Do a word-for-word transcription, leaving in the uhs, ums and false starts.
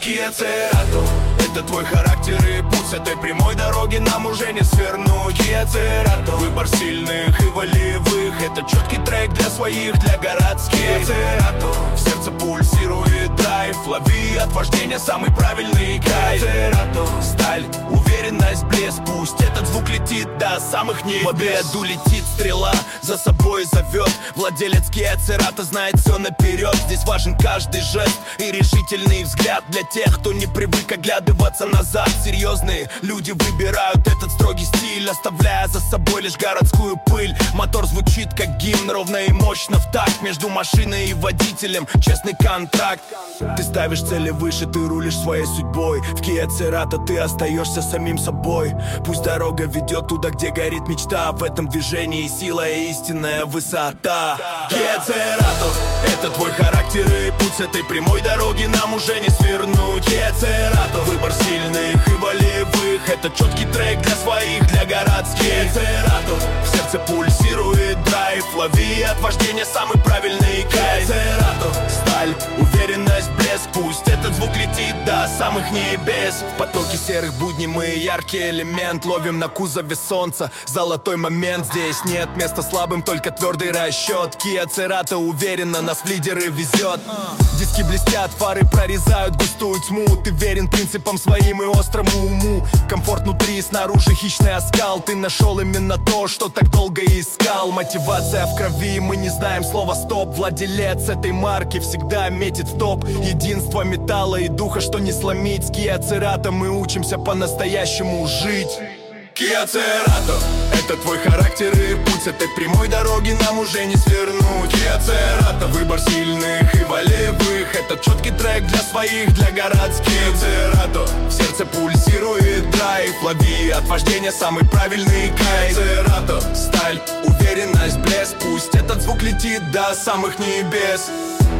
Kia Cerato — это твой характер и путь. С этой прямой дороги нам уже не свернуть. Kia Cerato — выбор сильных и волевых. Это четкий трек для своих, для городских. Kia Cerato — в сердце пульсирует драйв. Лови от вождения самый правильный кайф. Kia Cerato — сталь, уверенность, блеск. Пусть этот звук летит до самых небес. В победу летит стрела, за собой зовет. Владелец Kia Cerato знает все наперед. Здесь важен каждый жест и решительный взгляд. Для тех, кто не привык оглядываться назад. Серьезные люди выбирают этот строгий стиль, оставляя за собой лишь городскую пыль. Мотор звучит как гимн, ровно и мощно в такт. Между машиной и водителем честный контракт. Ты ставишь цели выше, ты рулишь своей судьбой. В Kia Cerato ты остаешься самим собой. Пусть дорога ведет туда, где горит мечта. В этом движении сила и истинная высота. Kia Cerato — это твой характер и путь. С этой прямой дороги нам уже не свернуть. Kia Cerato — выбор сильных и волевых. Это четкий трек для своих, для городских. Kia Cerato — в сердце пульсирует драйв. Лови от вождения самый правильный кайф. Kia Cerato — сталь, уверенность, блеск. Пусть этот звук летит до самых небес. В потоке серых будней мы яркий элемент. Ловим на кузове солнца золотой момент. Здесь нет места слабым, только твердый расчет. Kia Cerato уверенно нас в лидеры везет. Диски блестят, фары прорезают густую тьму. Ты верен принципам своим и острому уму. Комфорт внутри, снаружи хищный оскал. Ты нашел именно то, что так долго искал. Мотивация в крови, мы не знаем слова стоп. Владелец этой марки всегда метит в топ. Единство металла и духа, что не сломить. С Kia Cerato мы учимся по-настоящему жить. Kia Cerato — это твой характер и путь. С этой прямой дороги нам уже не свернуть. Kia Cerato — выбор сильных и волевых. Это четкий трек для своих, для городских. Kia Cerato — в сердце пульсирует драйв. Лови от вождения самый правильный кайф. Kia Cerato — сталь, уверенность, блеск. Пусть этот звук летит до самых небес.